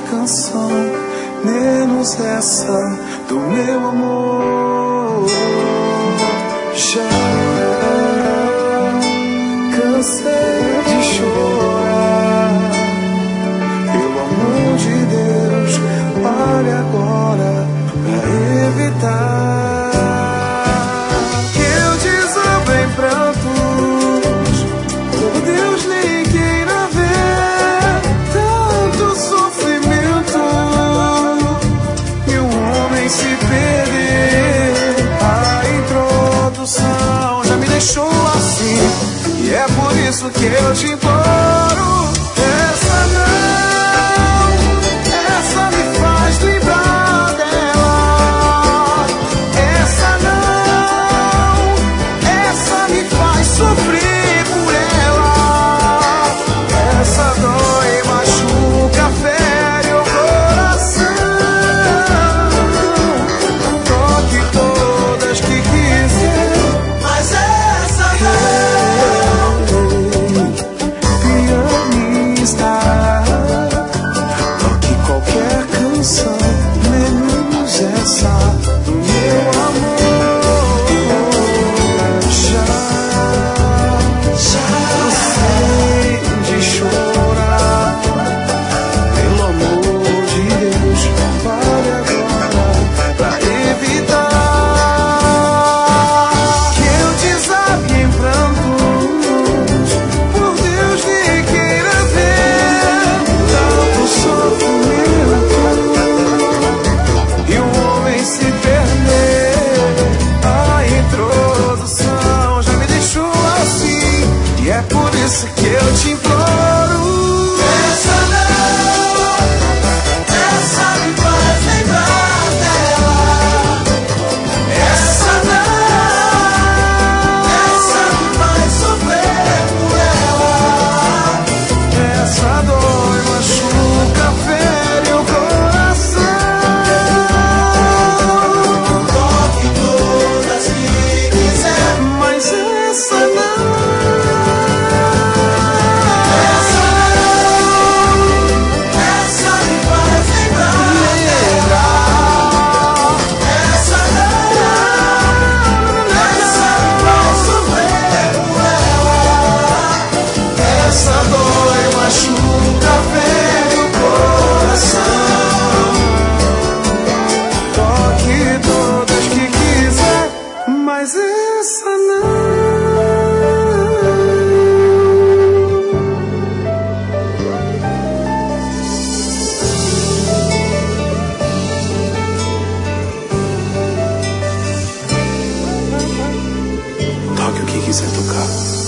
canção, menos essa do meu amor. Já cansei de chorar, pelo amor de Deus, pare agora pra evitar que eu desabe em prantos. Por Deus, nem queira ver tanto sofrimento e um homem se perder. A introdução já me deixou assim, e é por isso que eu te imploro. Essa não, essa me faz lembrar dela. Essa não, essa me faz sofrer por ela. Essa dói, machuca, fere o coração. Toque todas que quiser, mas essa toque qualquer canção, menos essa do meu amor. Já cansei de chorar, pelo amor de Deus, pare agora pra evitar que eu desabe em prantos. Por Deus, nem queira ver tanto sofrimento e um homem se perder. A introdução já me deixou assim, e é por isso que eu te imploro. Essa não, essa me faz lembrar dela. Essa não, essa me faz sofrer por ela. Essa dói, machuca, fere o coração. Toque todas que quiser, mas essa não. Essa não, essa me faz lembrar. Essa não, essa me faz sofrer por ela. Essa dói, machuca, fere o coração. Toque todas que quiser, mas essa não. Toque o que quiser tocar.